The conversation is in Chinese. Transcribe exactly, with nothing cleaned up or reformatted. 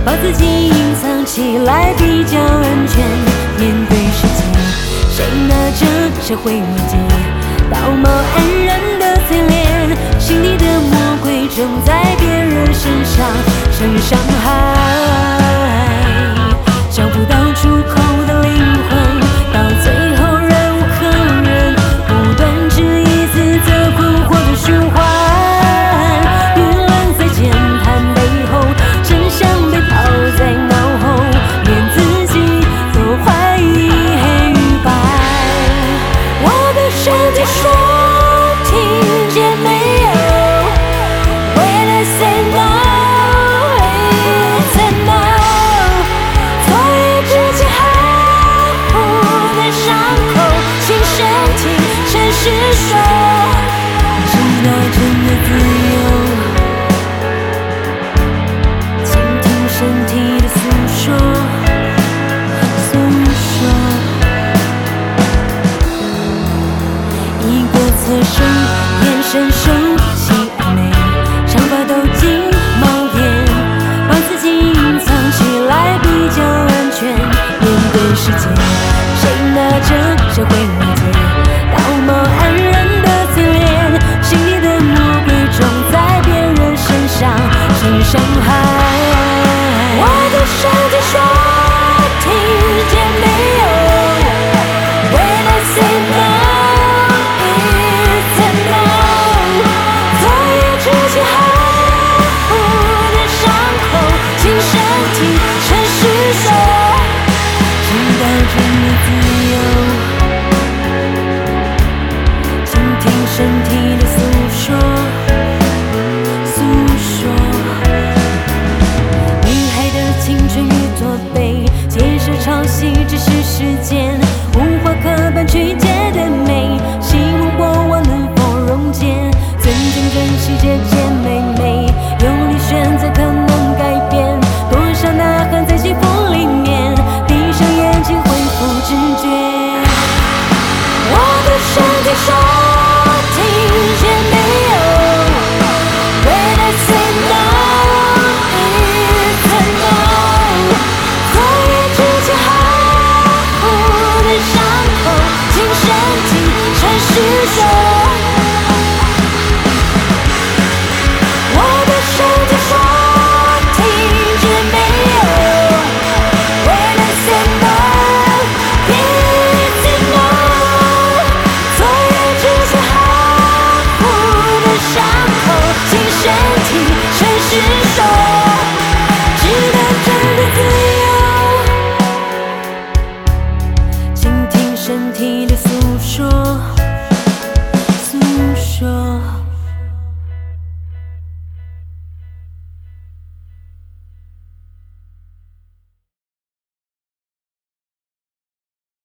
把自己隐藏起来比较安全。面对世界，谁拿着社会媒介，道貌岸然的嘴脸，心底的魔鬼种在别人身上生伤害，找不到出口的灵魂，到最后忍无可忍，不断质疑自责，困惑的循环。舆论在键盘背后，真相被抛在脑后，连自己都怀疑黑与白。我的身体说听见没有 When I say no it's a no， 昨夜之前含糊的伤口，请身体诚实说，直到真的自由，倾听身体的诉说，诉说。一个侧身，眼神熟悉暧昧，长发都进帽檐，把自己隐藏起来比较安全。面对世界，谁拿着社会媒介，道貌岸然的嘴脸，心底的魔鬼种在别人身上生伤害。我的身体说听见没有 When I say no it's a no， 昨夜之前含糊的伤口，请身体诚实说，直到真的自由，倾听身体的诉说，诉说。女孩的青春与驼背，接受抄袭只是时间